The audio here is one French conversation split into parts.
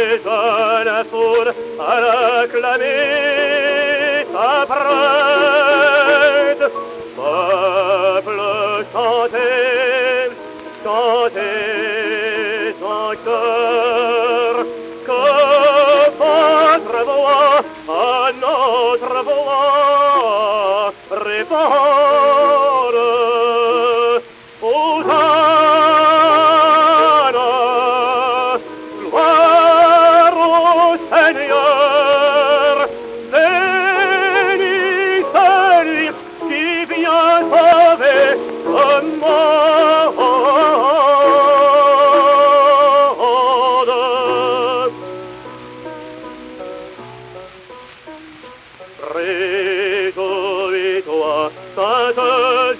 la foule à l'acclamer s'apprête. Peuple, chantez, chantez en cœur, que votre voix à notre voix répond. Hosanna, gloire au Seigneur, béni celui qui vient sauver le monde. Réjouis-toi, sainte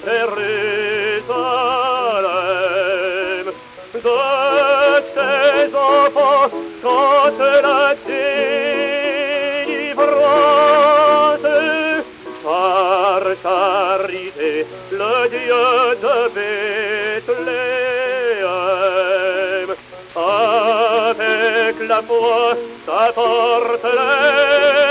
Jérusalem, de tes enfants chante la délivrance. Par charité, le Dieu de Bethléem, avec la foi, t'apporte les